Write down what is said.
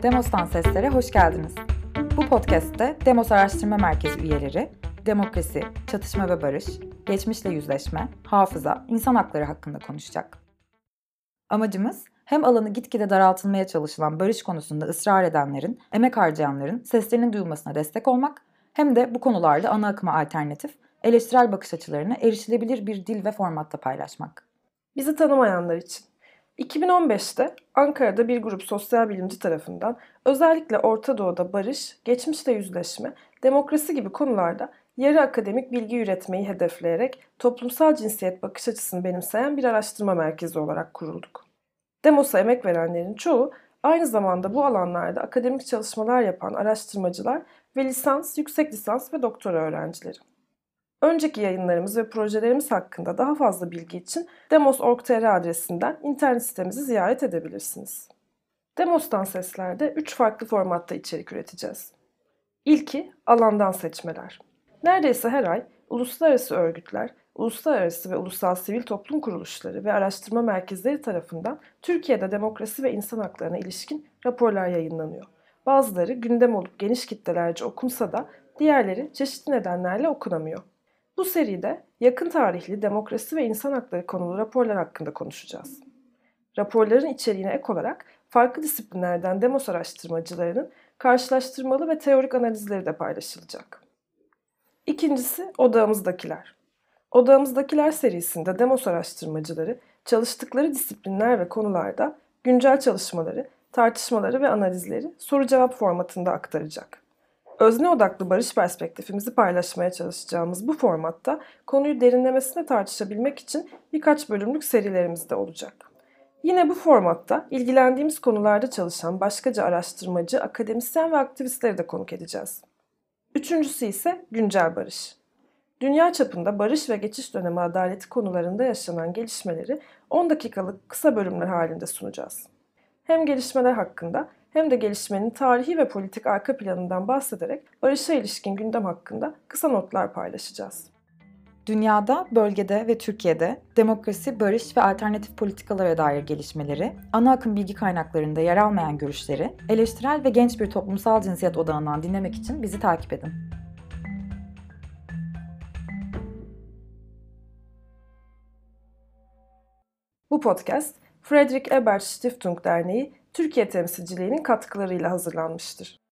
Demos'tan seslere hoş geldiniz. Bu podcast'te Demos Araştırma Merkezi üyeleri, demokrasi, çatışma ve barış, geçmişle yüzleşme, hafıza, insan hakları hakkında konuşacak. Amacımız hem alanı gitgide daraltılmaya çalışılan barış konusunda ısrar edenlerin, emek harcayanların seslerinin duyulmasına destek olmak, hem de bu konularda ana akıma alternatif, eleştirel bakış açılarını erişilebilir bir dil ve formatta paylaşmak. Bizi tanımayanlar için. 2015'te Ankara'da bir grup sosyal bilimci tarafından özellikle Orta Doğu'da barış, geçmişle yüzleşme, demokrasi gibi konularda yarı akademik bilgi üretmeyi hedefleyerek toplumsal cinsiyet bakış açısını benimseyen bir araştırma merkezi olarak kurulduk. Demos'a emek verenlerin çoğu aynı zamanda bu alanlarda akademik çalışmalar yapan araştırmacılar ve lisans, yüksek lisans ve doktora öğrencileri. Önceki yayınlarımız ve projelerimiz hakkında daha fazla bilgi için demos.org.tr adresinden internet sitemizi ziyaret edebilirsiniz. Demos'tan seslerde 3 farklı formatta içerik üreteceğiz. İlki alandan seçmeler. Neredeyse her ay uluslararası örgütler, uluslararası ve ulusal sivil toplum kuruluşları ve araştırma merkezleri tarafından Türkiye'de demokrasi ve insan haklarına ilişkin raporlar yayınlanıyor. Bazıları gündem olup geniş kitlelerce okunsa da diğerleri çeşitli nedenlerle okunamıyor. Bu seride yakın tarihli demokrasi ve insan hakları konulu raporlar hakkında konuşacağız. Raporların içeriğine ek olarak farklı disiplinlerden demos araştırmacılarının karşılaştırmalı ve teorik analizleri de paylaşılacak. İkincisi Odağımızdakiler. Odağımızdakiler serisinde demos araştırmacıları çalıştıkları disiplinler ve konularda güncel çalışmaları, tartışmaları ve analizleri soru-cevap formatında aktaracak. Özne odaklı barış perspektifimizi paylaşmaya çalışacağımız bu formatta konuyu derinlemesine tartışabilmek için birkaç bölümlük serilerimiz de olacak. Yine bu formatta ilgilendiğimiz konularda çalışan başkaca araştırmacı, akademisyen ve aktivistleri de konuk edeceğiz. Üçüncüsü ise güncel barış. Dünya çapında barış ve geçiş dönemi adaleti konularında yaşanan gelişmeleri 10 dakikalık kısa bölümler halinde sunacağız. Hem gelişmeler hakkında hem de gelişmenin tarihi ve politik arka planından bahsederek barışa ilişkin gündem hakkında kısa notlar paylaşacağız. Dünyada, bölgede ve Türkiye'de demokrasi, barış ve alternatif politikalara dair gelişmeleri, ana akım bilgi kaynaklarında yer almayan görüşleri, eleştirel ve genç bir toplumsal cinsiyet odağından dinlemek için bizi takip edin. Bu podcast, Friedrich Ebert Stiftung Derneği Türkiye temsilciliğinin katkılarıyla hazırlanmıştır.